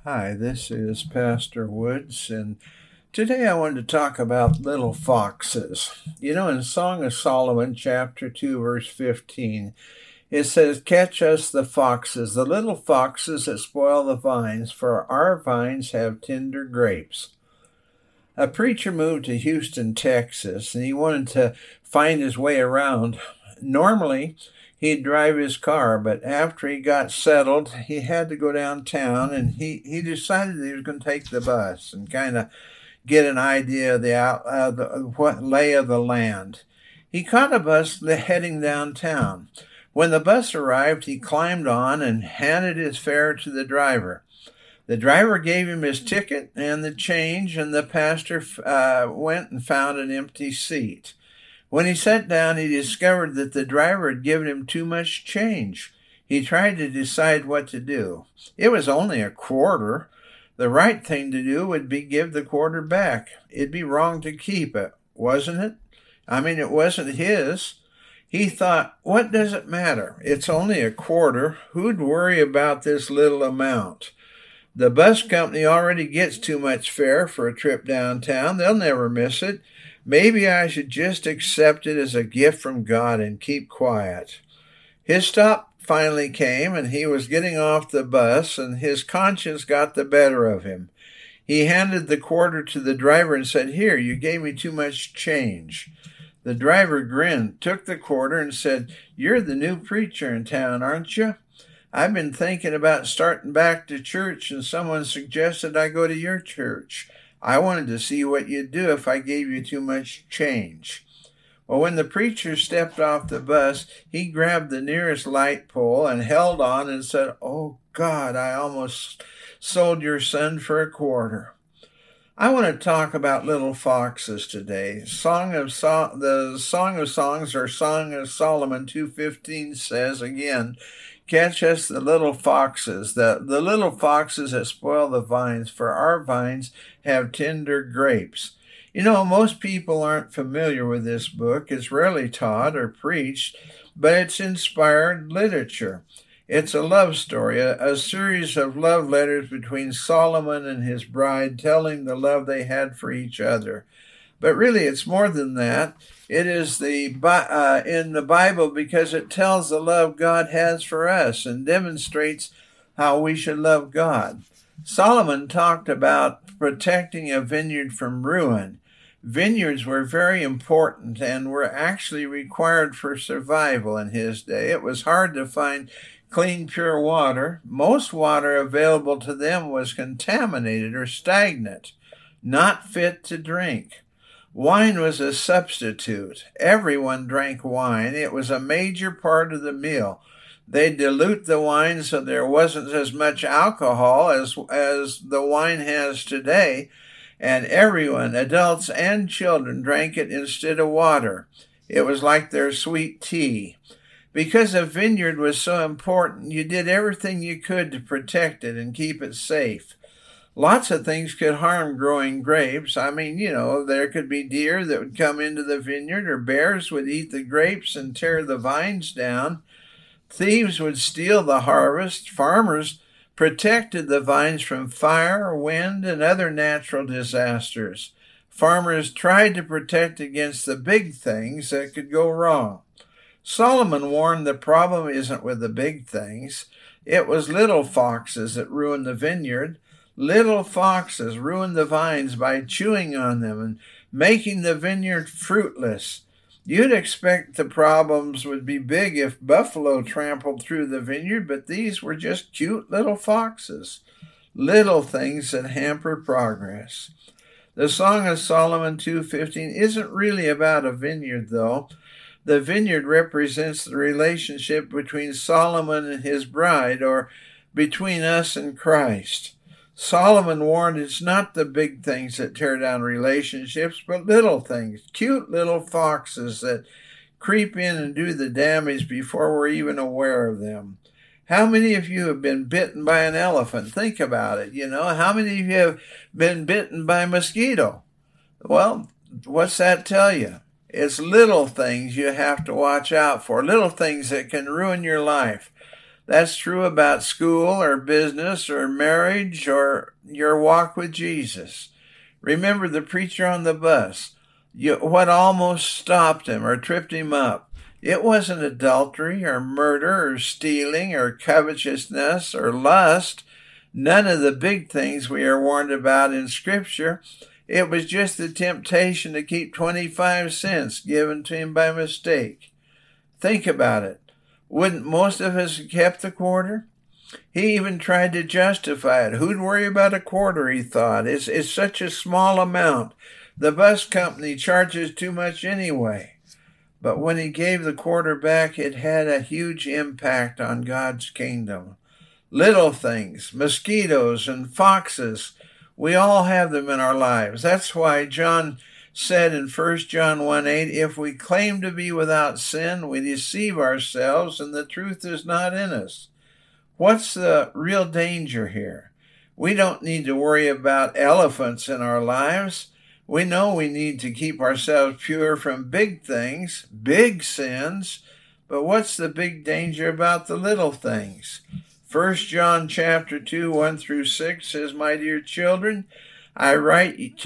Hi, this is Pastor Woods, and today I wanted to talk about little foxes. In Song of Solomon, chapter 2, verse 15, it says, "Catch us the little foxes that spoil the vines, for our vines have tender grapes." A preacher moved to Houston, Texas, and he wanted to find his way around. Normally, he'd drive his car, but after he got settled, he had to go downtown, and he decided he was going to take the bus and kind of get an idea of what lay of the land. He caught a bus heading downtown. When the bus arrived, he climbed on and handed his fare to the driver. The driver gave him his ticket and the change, and the pastor went and found an empty seat. When he sat down, he discovered that the driver had given him too much change. He tried to decide what to do. It was only a quarter. The right thing to do would be give the quarter back. It'd be wrong to keep it, wasn't it? It wasn't his. He thought, what does it matter? It's only a quarter. Who'd worry about this little amount? The bus company already gets too much fare for a trip downtown. They'll never miss it. Maybe I should just accept it as a gift from God and keep quiet. His stop finally came, and he was getting off the bus, and his conscience got the better of him. He handed the quarter to the driver and said, "Here, you gave me too much change." The driver grinned, took the quarter, and said, "You're the new preacher in town, aren't you? I've been thinking about starting back to church, and someone suggested I go to your church. I wanted to see what you'd do if I gave you too much change." Well, when the preacher stepped off the bus, he grabbed the nearest light pole and held on and said, "Oh, God, I almost sold your son for a quarter." I want to talk about little foxes today. The Song of Songs, or Song of Solomon 2:15 says again, "Catch us the little foxes, the little foxes that spoil the vines, for our vines have tender grapes." Most people aren't familiar with this book. It's rarely taught or preached, but it's inspired literature. It's a love story, a series of love letters between Solomon and his bride, telling the love they had for each other. But really, it's more than that. It is in the Bible because it tells the love God has for us and demonstrates how we should love God. Solomon talked about protecting a vineyard from ruin. Vineyards were very important and were actually required for survival in his day. It was hard to find clean, pure water. Most water available to them was contaminated or stagnant, not fit to drink. Wine was a substitute. Everyone drank wine. It was a major part of the meal. They dilute the wine so there wasn't as much alcohol as the wine has today, and everyone, adults and children, drank it instead of water. It was like their sweet tea. Because a vineyard was so important, you did everything you could to protect it and keep it safe. Lots of things could harm growing grapes. There could be deer that would come into the vineyard, or bears would eat the grapes and tear the vines down. Thieves would steal the harvest. Farmers protected the vines from fire, wind, and other natural disasters. Farmers tried to protect against the big things that could go wrong. Solomon warned the problem isn't with the big things. It was little foxes that ruined the vineyard. Little foxes ruin the vines by chewing on them and making the vineyard fruitless. You'd expect the problems would be big if buffalo trampled through the vineyard, but these were just cute little foxes, little things that hamper progress. The Song of Solomon 2:15 isn't really about a vineyard, though. The vineyard represents the relationship between Solomon and his bride, or between us and Christ. Solomon warned it's not the big things that tear down relationships, but little things, cute little foxes that creep in and do the damage before we're even aware of them. How many of you have been bitten by an elephant? Think about it. How many of you have been bitten by a mosquito? Well, what's that tell you? It's little things you have to watch out for, little things that can ruin your life. That's true about school or business or marriage or your walk with Jesus. Remember the preacher on the bus. What almost stopped him or tripped him up? It wasn't adultery or murder or stealing or covetousness or lust. None of the big things we are warned about in Scripture. It was just the temptation to keep 25 cents given to him by mistake. Think about it. Wouldn't most of us have kept the quarter? He even tried to justify it. Who'd worry about a quarter, he thought. It's such a small amount. The bus company charges too much anyway. But when he gave the quarter back, it had a huge impact on God's kingdom. Little things, mosquitoes and foxes, we all have them in our lives. That's why John said in 1 John 1:8, if we claim to be without sin, we deceive ourselves and the truth is not in us. What's the real danger here? We don't need to worry about elephants in our lives. We know we need to keep ourselves pure from big things, big sins, but what's the big danger about the little things? 1 John chapter 2, 1 through 6 says, my dear children, I write this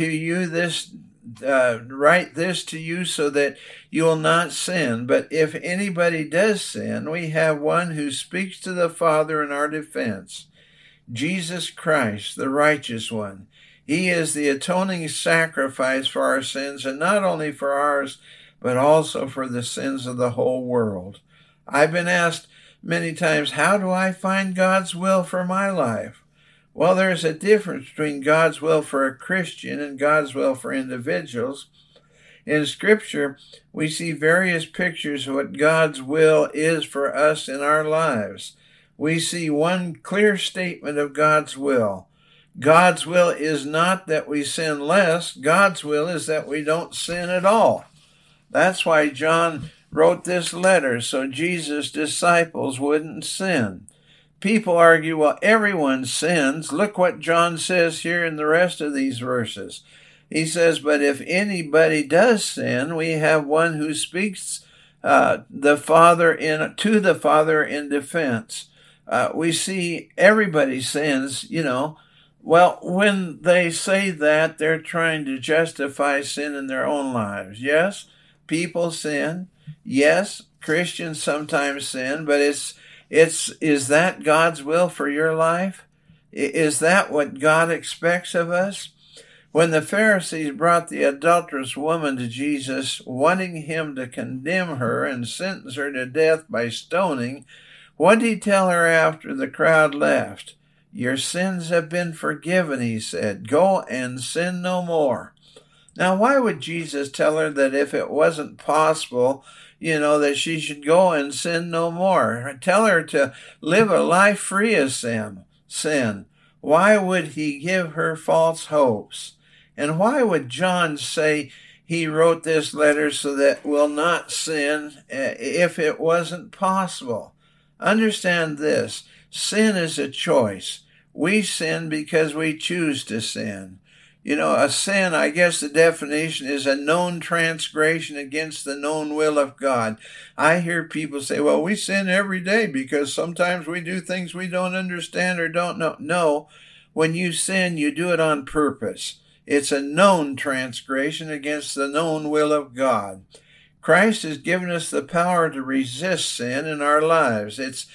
to you so that you will not sin. But if anybody does sin, we have one who speaks to the Father in our defense, Jesus Christ, the righteous one. He is the atoning sacrifice for our sins, and not only for ours, but also for the sins of the whole world. I've been asked many times, how do I find God's will for my life? Well, there's a difference between God's will for a Christian and God's will for individuals. In Scripture, we see various pictures of what God's will is for us in our lives. We see one clear statement of God's will. God's will is not that we sin less. God's will is that we don't sin at all. That's why John wrote this letter, so Jesus' disciples wouldn't sin. People argue, well, everyone sins. Look what John says here in the rest of these verses. He says, but if anybody does sin, we have one who speaks to the Father in defense. We see everybody sins, Well, when they say that, they're trying to justify sin in their own lives. Yes, people sin. Yes, Christians sometimes sin, but is that God's will for your life? Is that what God expects of us? When the Pharisees brought the adulterous woman to Jesus, wanting him to condemn her and sentence her to death by stoning, what did he tell her after the crowd left? Your sins have been forgiven, he said. Go and sin no more. Now, why would Jesus tell her that if it wasn't possible, that she should go and sin no more? Tell her to live a life free of sin. Why would he give her false hopes? And why would John say he wrote this letter so that we'll not sin if it wasn't possible? Understand this. Sin is a choice. We sin because we choose to sin. A sin, I guess the definition is a known transgression against the known will of God. I hear people say, well, we sin every day because sometimes we do things we don't understand or don't know. No, when you sin, you do it on purpose. It's a known transgression against the known will of God. Christ has given us the power to resist sin in our lives.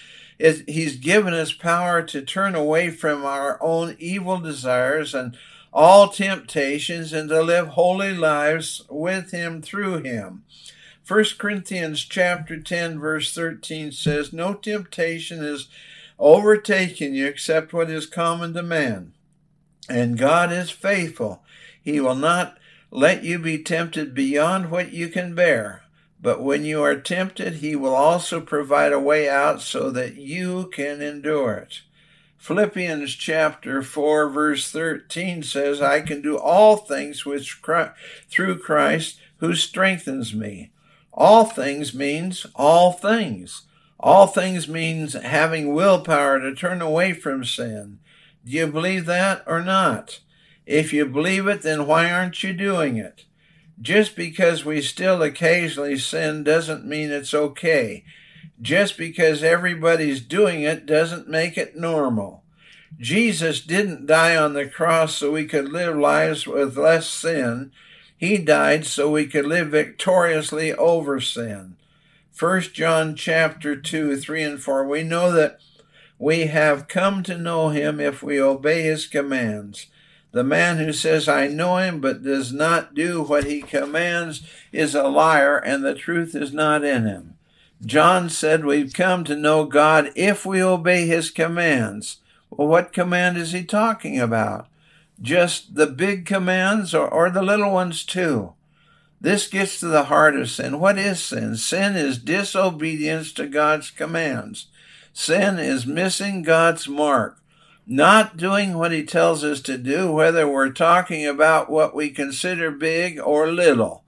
He's given us power to turn away from our own evil desires and all temptations and to live holy lives with him through him. 1 Corinthians chapter 10, verse 13 says, no temptation is overtaken you except what is common to man. And God is faithful. He will not let you be tempted beyond what you can bear. But when you are tempted, he will also provide a way out so that you can endure it. Philippians chapter 4, verse 13 says, I can do all things through Christ who strengthens me. All things means all things. All things means having willpower to turn away from sin. Do you believe that or not? If you believe it, then why aren't you doing it? Just because we still occasionally sin doesn't mean it's okay. Just because everybody's doing it doesn't make it normal. Jesus didn't die on the cross so we could live lives with less sin. He died so we could live victoriously over sin. 1 John chapter 2, 3 and 4, we know that we have come to know him if we obey his commands. The man who says, I know him, but does not do what he commands is a liar, and the truth is not in him. John said we've come to know God if we obey his commands. Well, what command is he talking about? Just the big commands or the little ones too? This gets to the heart of sin. What is sin? Sin is disobedience to God's commands. Sin is missing God's mark, not doing what he tells us to do, whether we're talking about what we consider big or little.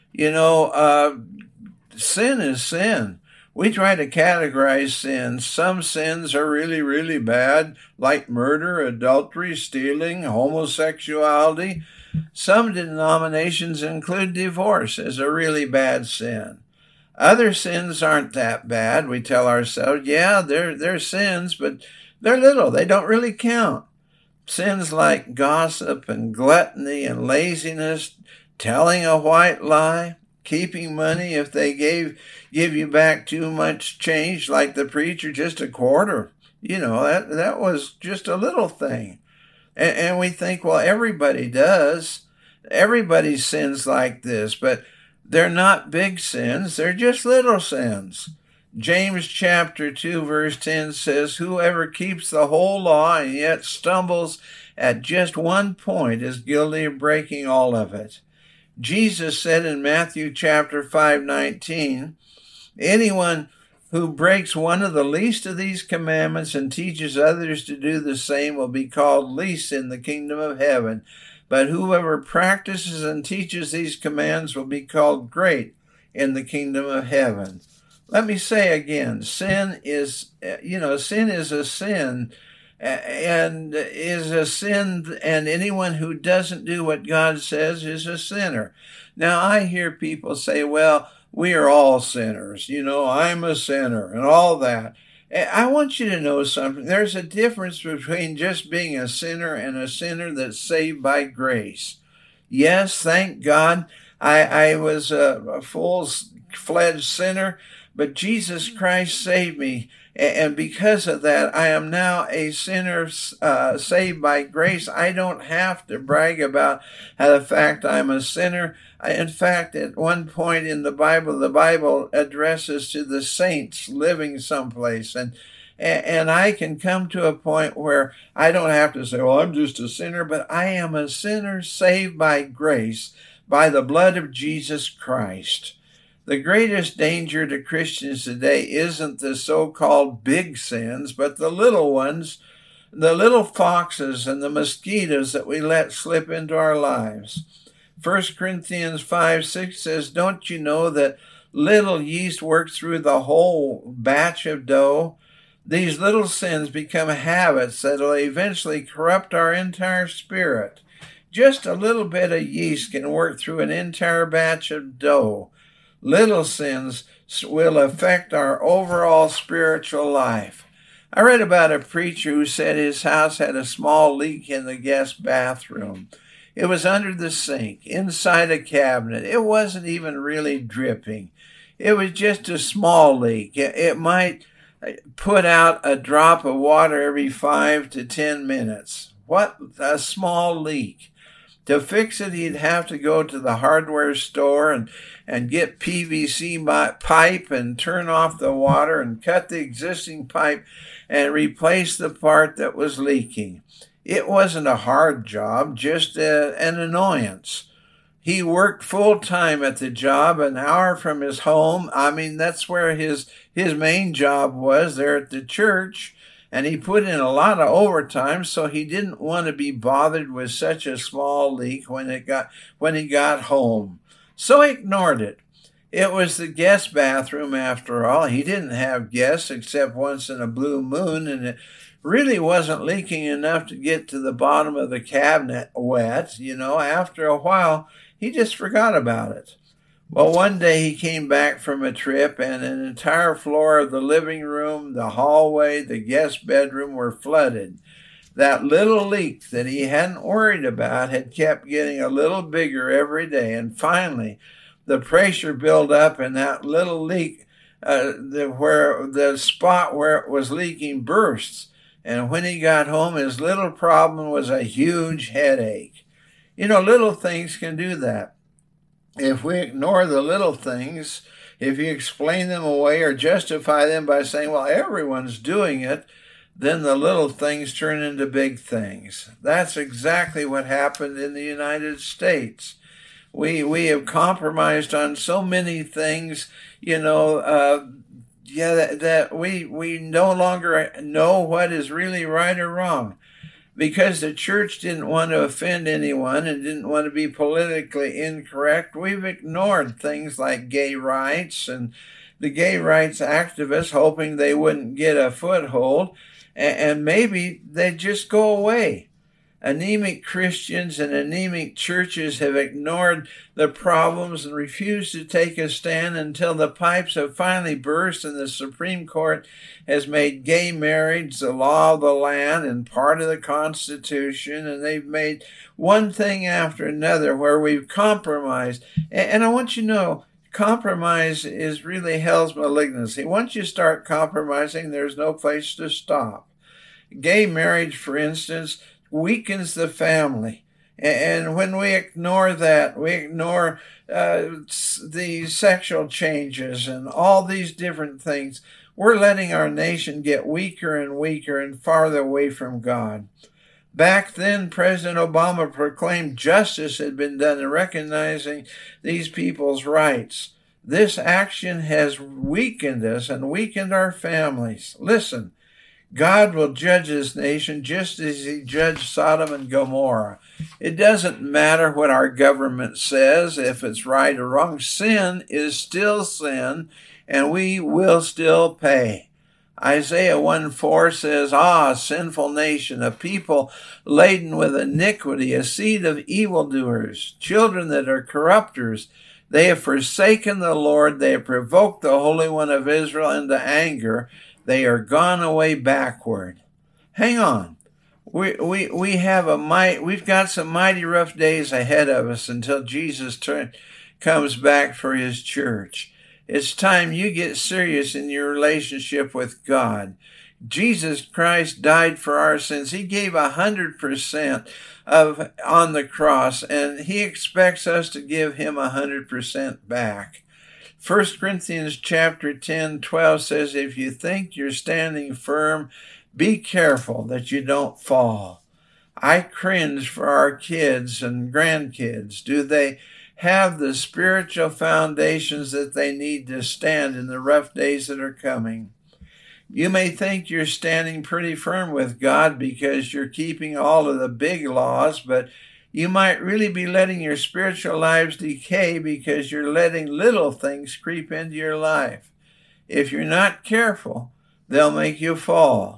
Sin is sin. We try to categorize sins. Some sins are really, really bad, like murder, adultery, stealing, homosexuality. Some denominations include divorce as a really bad sin. Other sins aren't that bad. We tell ourselves, yeah, they're sins, but they're little. They don't really count. Sins like gossip and gluttony and laziness, telling a white lie, keeping money if they give you back too much change, like the preacher, just a quarter. That was just a little thing. And we think, well, everybody does. Everybody sins like this, but they're not big sins. They're just little sins. James chapter 2, verse 10 says, whoever keeps the whole law and yet stumbles at just one point is guilty of breaking all of it. Jesus said in Matthew chapter 5:19, anyone who breaks one of the least of these commandments and teaches others to do the same will be called least in the kingdom of heaven. But whoever practices and teaches these commands will be called great in the kingdom of heaven. Let me say again, sin is a sin. And is a sin, and anyone who doesn't do what God says is a sinner. Now, I hear people say, well, we are all sinners. I'm a sinner and all that. I want you to know something. There's a difference between just being a sinner and a sinner that's saved by grace. Yes, thank God, I was a full-fledged sinner, but Jesus Christ saved me. And because of that, I am now a sinner saved by grace. I don't have to brag about the fact I'm a sinner. In fact, at one point in the Bible addresses to the saints living someplace. And I can come to a point where I don't have to say, well, I'm just a sinner, but I am a sinner saved by grace, by the blood of Jesus Christ. The greatest danger to Christians today isn't the so-called big sins, but the little ones, the little foxes and the mosquitoes that we let slip into our lives. 1 Corinthians 5:6 says, don't you know that little yeast works through the whole batch of dough? These little sins become habits that will eventually corrupt our entire spirit. Just a little bit of yeast can work through an entire batch of dough. Little sins will affect our overall spiritual life. I read about a preacher who said his house had a small leak in the guest bathroom. It was under the sink, inside a cabinet. It wasn't even really dripping. It was just a small leak. It might put out a drop of water every 5 to 10 minutes. What a small leak. To fix it, he'd have to go to the hardware store and get PVC pipe and turn off the water and cut the existing pipe and replace the part that was leaking. It wasn't a hard job, just an annoyance. He worked full-time at the job, an hour from his home. That's where his main job was, there at the church. And he put in a lot of overtime, so he didn't want to be bothered with such a small leak when he got home. So he ignored it. It was the guest bathroom after all. He didn't have guests except once in a blue moon, and it really wasn't leaking enough to get to the bottom of the cabinet wet. After a while, he just forgot about it. Well, one day he came back from a trip, and an entire floor of the living room, the hallway, the guest bedroom were flooded. That little leak that he hadn't worried about had kept getting a little bigger every day, and finally the pressure built up, and that little leak, where the spot where it was leaking, burst. And when he got home, his little problem was a huge headache. You know, little things can do that. If we ignore the little things, if you explain them away or justify them by saying, well, everyone's doing it, then the little things turn into big things. That's exactly what happened in the United States. We have compromised on so many things, that we no longer know what is really right or wrong. Because the church didn't want to offend anyone and didn't want to be politically incorrect, we've ignored things like gay rights and the gay rights activists, hoping they wouldn't get a foothold, and maybe they'd just go away. Anemic Christians and anemic churches have ignored the problems and refused to take a stand until the pipes have finally burst and the Supreme Court has made gay marriage the law of the land and part of the Constitution, and they've made one thing after another where we've compromised. And I want you to know, compromise is really hell's malignancy. Once you start compromising, there's no place to stop. Gay marriage, for instance, weakens the family. And when we ignore that, we ignore the sexual changes and all these different things, we're letting our nation get weaker and weaker and farther away from God. Back then, President Obama proclaimed justice had been done in recognizing these people's rights. This action has weakened us and weakened our families. Listen, God will judge his nation just as he judged Sodom and Gomorrah. It doesn't matter what our government says, if it's right or wrong. Sin is still sin, and we will still pay. Isaiah 1:4 says, sinful nation, a people laden with iniquity, a seed of evildoers, children that are corrupters. They have forsaken the Lord. They have provoked the Holy One of Israel into anger. They are gone away backward. Hang on. We've got some mighty rough days ahead of us until Jesus comes back for his church. It's time you get serious in your relationship with God. Jesus Christ died for our sins. He gave 100% on the cross, and he expects us to give him 100% back. 1 Corinthians chapter 10:12 says, if you think you're standing firm, be careful that you don't fall. I cringe for our kids and grandkids. Do they have the spiritual foundations that they need to stand in the rough days that are coming? You may think you're standing pretty firm with God because you're keeping all of the big laws, but you might really be letting your spiritual lives decay because you're letting little things creep into your life. If you're not careful, they'll make you fall.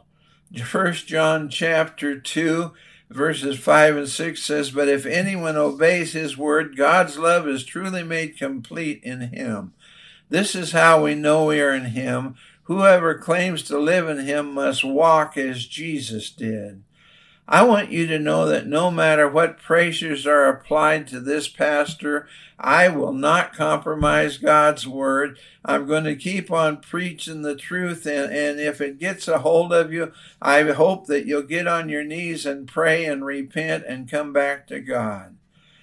1 John chapter 2, verses 5 and 6 says, but if anyone obeys his word, God's love is truly made complete in him. This is how we know we are in him. Whoever claims to live in him must walk as Jesus did. I want you to know that no matter what pressures are applied to this pastor, I will not compromise God's word. I'm going to keep on preaching the truth, and if it gets a hold of you, I hope that you'll get on your knees and pray and repent and come back to God.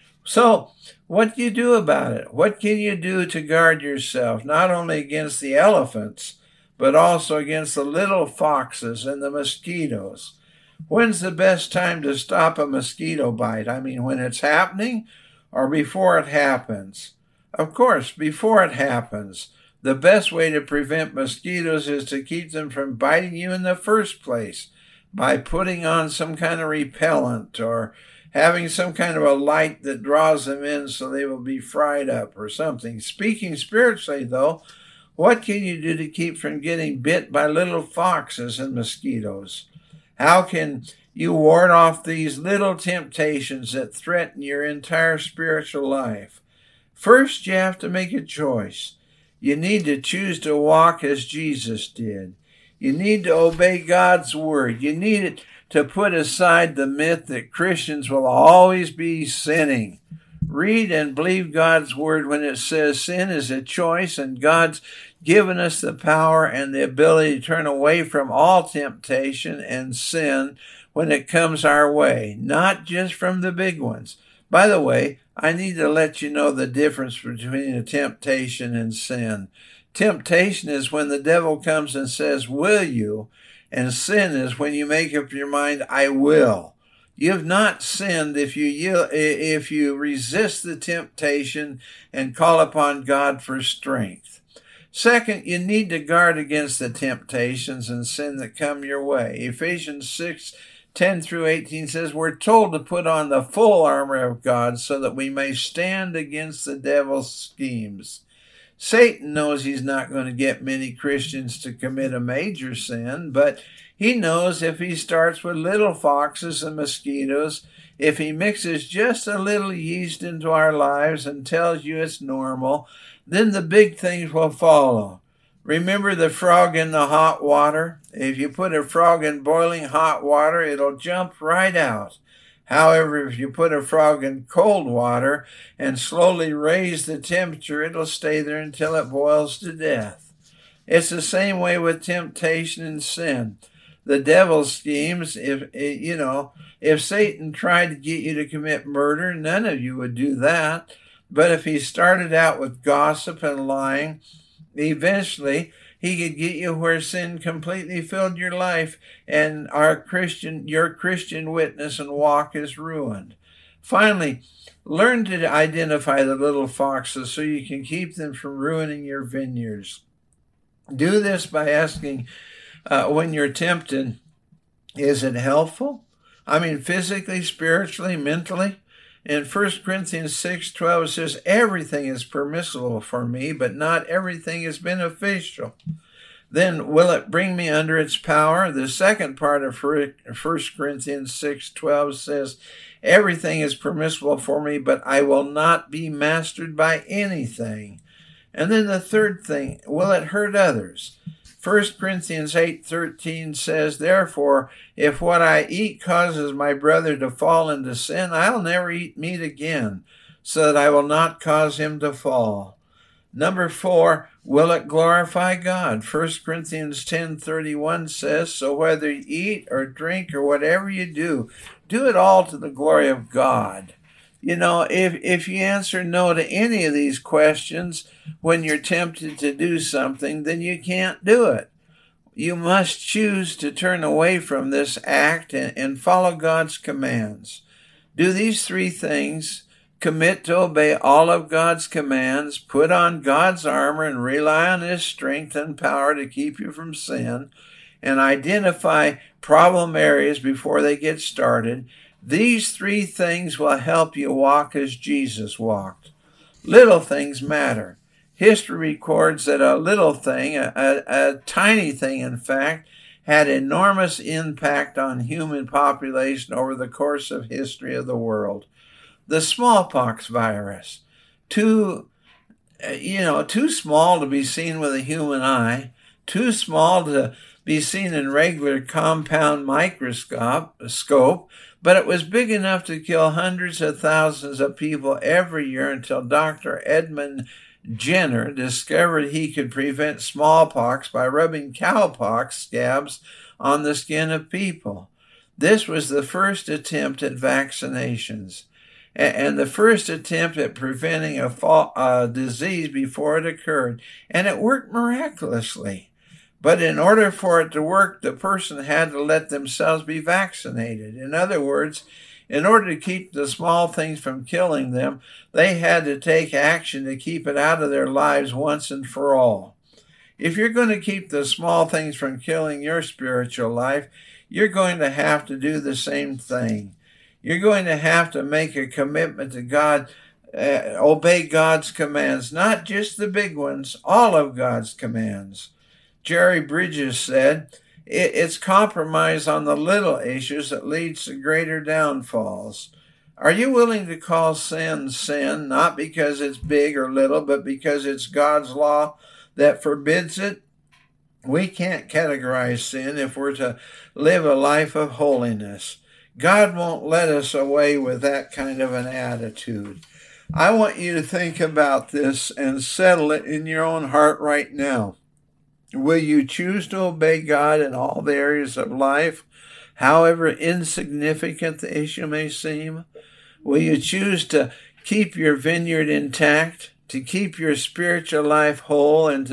So, what do you do about it? What can you do to guard yourself, not only against the elephants, but also against the little foxes and the mosquitoes? When's the best time to stop a mosquito bite? I mean, when it's happening or before it happens? Of course, before it happens. The best way to prevent mosquitoes is to keep them from biting you in the first place by putting on some kind of repellent or having some kind of a light that draws them in so they will be fried up or something. Speaking spiritually, though, what can you do to keep from getting bit by little foxes and mosquitoes? How can you ward off these little temptations that threaten your entire spiritual life? First, you have to make a choice. You need to choose to walk as Jesus did. You need to obey God's word. You need to put aside the myth that Christians will always be sinning. Read and believe God's word when it says sin is a choice, and God's given us the power and the ability to turn away from all temptation and sin when it comes our way, not just from the big ones. By the way, I need to let you know the difference between a temptation and sin. Temptation is when the devil comes and says, will you? And sin is when you make up your mind, I will. You've not sinned if you resist the temptation and call upon God for strength. Second, you need to guard against the temptations and sin that come your way. Ephesians 6:10-18 says, we're told to put on the full armor of God so that we may stand against the devil's schemes. Satan knows he's not going to get many Christians to commit a major sin, but he knows if he starts with little foxes and mosquitoes, if he mixes just a little yeast into our lives and tells you it's normal, then the big things will follow. Remember the frog in the hot water? If you put a frog in boiling hot water, it'll jump right out. However, if you put a frog in cold water and slowly raise the temperature, it'll stay there until it boils to death. It's the same way with temptation and sin. The devil's schemes, if Satan tried to get you to commit murder, none of you would do that. But if he started out with gossip and lying, eventually he could get you where sin completely filled your life and your Christian witness and walk is ruined. Finally, learn to identify the little foxes so you can keep them from ruining your vineyards. Do this by asking when you're tempted, is it helpful? I mean, physically, spiritually, mentally? In 1 Corinthians 6:12 it says, everything is permissible for me, but not everything is beneficial. Then will it bring me under its power? The second part of 1 Corinthians 6:12 says, everything is permissible for me, but I will not be mastered by anything. And then the third thing, will it hurt others? 1 Corinthians 8:13 says, therefore, if what I eat causes my brother to fall into sin, I'll never eat meat again, so that I will not cause him to fall. Number 4, will it glorify God? 1 Corinthians 10:31 says, so whether you eat or drink or whatever you do it all to the glory of God. You know, if you answer no to any of these questions when you're tempted to do something, then you can't do it. You must choose to turn away from this act and follow God's commands. Do these 3 things: commit to obey all of God's commands, put on God's armor and rely on His strength and power to keep you from sin, and identify problem areas before they get started. These 3 things will help you walk as Jesus walked. Little things matter. History records that a little thing, a tiny thing in fact, had enormous impact on human population over the course of history of the world. The smallpox virus, too small to be seen with a human eye, too small to be seen in regular compound microscope, but it was big enough to kill hundreds of thousands of people every year until Dr. Edmund Jenner discovered he could prevent smallpox by rubbing cowpox scabs on the skin of people. This was the first attempt at vaccinations and the first attempt at preventing a disease before it occurred, and it worked miraculously. But in order for it to work, the person had to let themselves be vaccinated. In other words, in order to keep the small things from killing them, they had to take action to keep it out of their lives once and for all. If you're going to keep the small things from killing your spiritual life, you're going to have to do the same thing. You're going to have to make a commitment to God, obey God's commands, not just the big ones, all of God's commands. Jerry Bridges said, it's compromise on the little issues that leads to greater downfalls. Are you willing to call sin sin, not because it's big or little, but because it's God's law that forbids it? We can't categorize sin if we're to live a life of holiness. God won't let us away with that kind of an attitude. I want you to think about this and settle it in your own heart right now. Will you choose to obey God in all the areas of life, however insignificant the issue may seem? Will you choose to keep your vineyard intact, to keep your spiritual life whole, and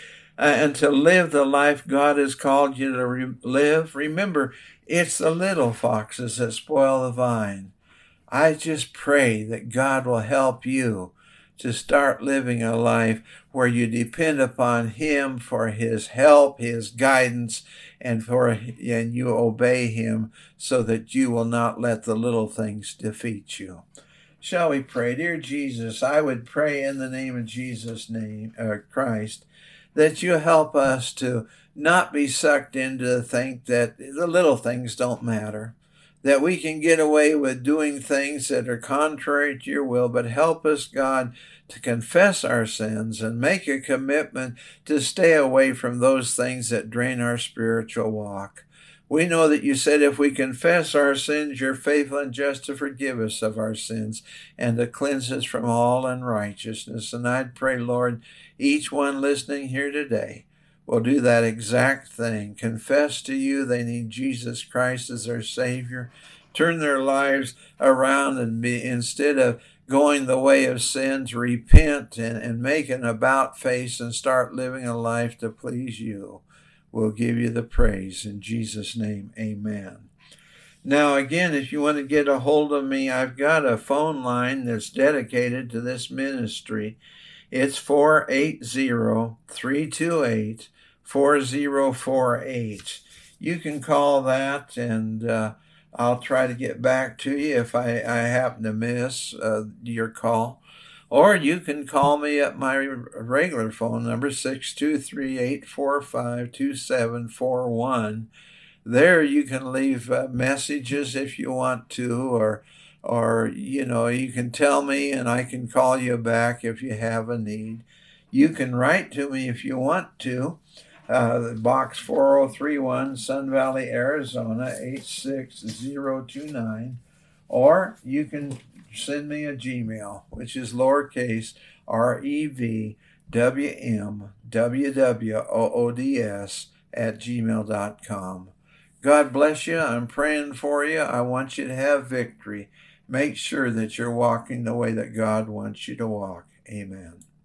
to live the life God has called you to live? Remember, it's the little foxes that spoil the vine. I just pray that God will help you to start living a life where you depend upon Him for His help, His guidance, and you obey Him so that you will not let the little things defeat you. Shall we pray? Dear Jesus, I would pray in the name of Jesus' name, Christ, that you help us to not be sucked into the think that the little things don't matter, that we can get away with doing things that are contrary to your will, but help us, God, to confess our sins and make a commitment to stay away from those things that drain our spiritual walk. We know that you said if we confess our sins, you're faithful and just to forgive us of our sins and to cleanse us from all unrighteousness. And I'd pray, Lord, each one listening here today will do that exact thing. Confess to you they need Jesus Christ as their Savior. Turn their lives around and instead of going the way of sins, repent and make an about face and start living a life to please you. We'll give you the praise. In Jesus' name, amen. Now, again, if you want to get a hold of me, I've got a phone line that's dedicated to this ministry. It's 480-328-4048. You can call that, and I'll try to get back to you if I happen to miss your call. Or you can call me at my regular phone number, 623-845-2741. There you can leave messages if you want to, or you can tell me and I can call you back if you have a need. You can write to me if you want to. Box 4031, Sun Valley, Arizona, 86029. Or you can send me a Gmail, which is lowercase revwwoods@gmail.com. God bless you. I'm praying for you. I want you to have victory. Make sure that you're walking the way that God wants you to walk. Amen.